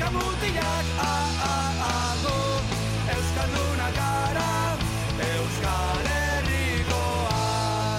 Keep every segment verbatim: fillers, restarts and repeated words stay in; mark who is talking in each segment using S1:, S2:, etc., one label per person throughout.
S1: mutilak aago euskalduna gara Euskal Herrikoak.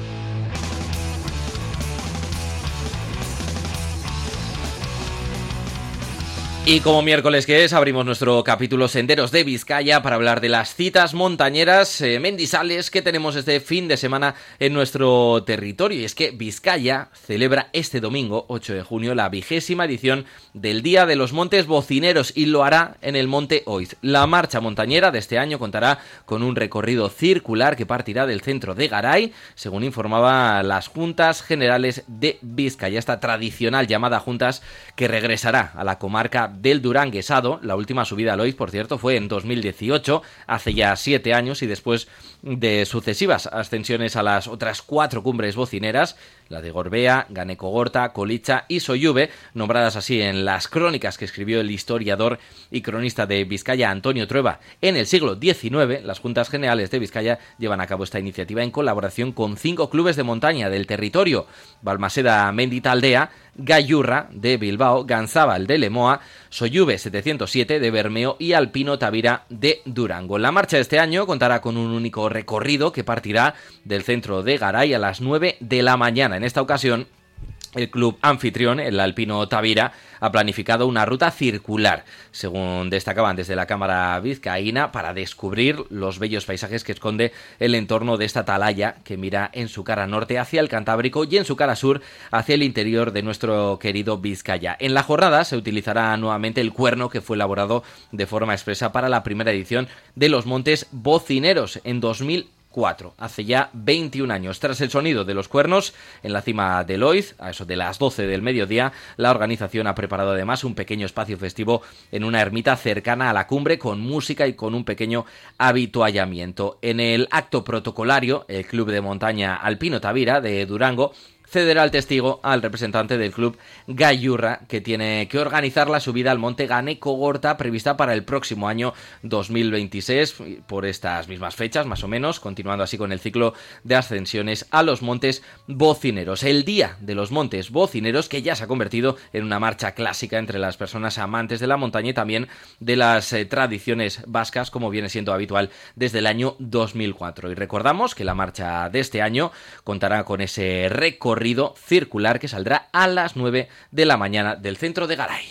S2: Y como miércoles que es, abrimos nuestro capítulo Senderos de Vizcaya para hablar de las citas montañeras eh, mendizales que tenemos este fin de semana en nuestro territorio. Y es que Vizcaya celebra este domingo, ocho de junio, la vigésima edición del Día de los Montes Bocineros y lo hará en el Monte Oiz. La marcha montañera de este año contará con un recorrido circular que partirá del centro de Garay, según informaban las Juntas Generales de Vizcaya. Esta tradicional llamada Juntas que regresará a la comarca del Duranguesado. La última subida al Oiz, por cierto, fue en dos mil dieciocho, hace ya siete años, y después de sucesivas ascensiones a las otras cuatro cumbres bocineras, la de Gorbea, Ganekogorta, Colicha y Soyube, nombradas así en las crónicas que escribió el historiador y cronista de Vizcaya Antonio Trueba en el siglo diecinueve, las Juntas Generales de Vizcaya llevan a cabo esta iniciativa en colaboración con cinco clubes de montaña del territorio: Balmaseda Menditaldea, Gaiurra de Bilbao, Ganzábal de Lemoa, Soyube setecientos siete de Bermeo y Alpino Tavira de Durango. La marcha de este año contará con un único recorrido que partirá del centro de Garay a las nueve de la mañana. En esta ocasión, el club anfitrión, el Alpino Tavira, ha planificado una ruta circular, según destacaban desde la Cámara Vizcaína, para descubrir los bellos paisajes que esconde el entorno de esta atalaya que mira en su cara norte hacia el Cantábrico y en su cara sur hacia el interior de nuestro querido Vizcaya. En la jornada se utilizará nuevamente el cuerno que fue elaborado de forma expresa para la primera edición de los Montes Bocineros en dos mil cuatro, hace ya veintiún años. Tras el sonido de los cuernos en la cima del Oiz, a eso de las doce del mediodía, la organización ha preparado además un pequeño espacio festivo en una ermita cercana a la cumbre, con música y con un pequeño habituallamiento. En el acto protocolario, el Club de Montaña Alpino Tavira de Durango cederá el testigo al representante del club Gaiurra, que tiene que organizar la subida al monte Ganekogorta prevista para el próximo año dos mil veintiséis, por estas mismas fechas más o menos, continuando así con el ciclo de ascensiones a los montes bocineros. El Día de los Montes Bocineros, que ya se ha convertido en una marcha clásica entre las personas amantes de la montaña y también de las eh, tradiciones vascas, como viene siendo habitual desde el año dos mil cuatro. Y recordamos que la marcha de este año contará con ese recorrido circular que saldrá a las nueve de la mañana del centro de Garay.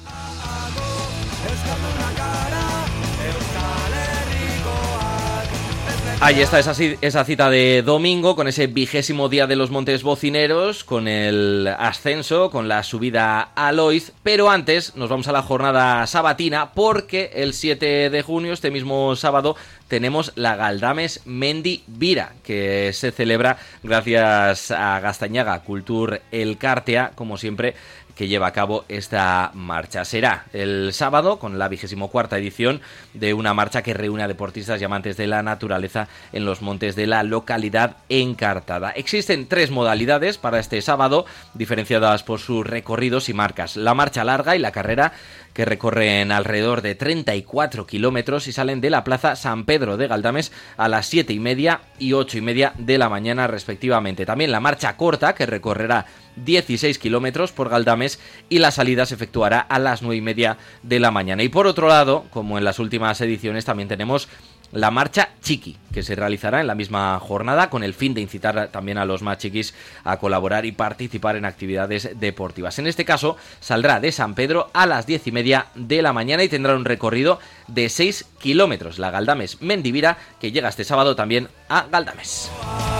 S2: Ahí está esa, esa cita de domingo, con ese vigésimo día de los Montes Bocineros, con el ascenso, con la subida al Oiz. Pero antes nos vamos a la jornada sabatina, porque el siete de junio, este mismo sábado, tenemos la Galdames Mendi Vira, que se celebra gracias a Gaztañaga Kultur Elkartea, como siempre, que lleva a cabo esta marcha. Será el sábado, con la vigésimo cuarta edición de una marcha que reúne a deportistas y amantes de la naturaleza en los montes de la localidad encartada. Existen tres modalidades para este sábado, diferenciadas por sus recorridos y marcas: la marcha larga y la carrera, que recorren alrededor de treinta y cuatro kilómetros y salen de la plaza San Pedro de Galdames a las siete y media y ocho y media de la mañana respectivamente. También la marcha corta, que recorrerá dieciséis kilómetros por Galdames y la salida se efectuará a las nueve y media de la mañana. Y por otro lado, como en las últimas ediciones, también tenemos la marcha chiqui, que se realizará en la misma jornada con el fin de incitar también a los más chiquis a colaborar y participar en actividades deportivas. En este caso saldrá de San Pedro a las diez y media de la mañana y tendrá un recorrido de seis kilómetros, la Galdames Mendi Vira, que llega este sábado también a Galdames.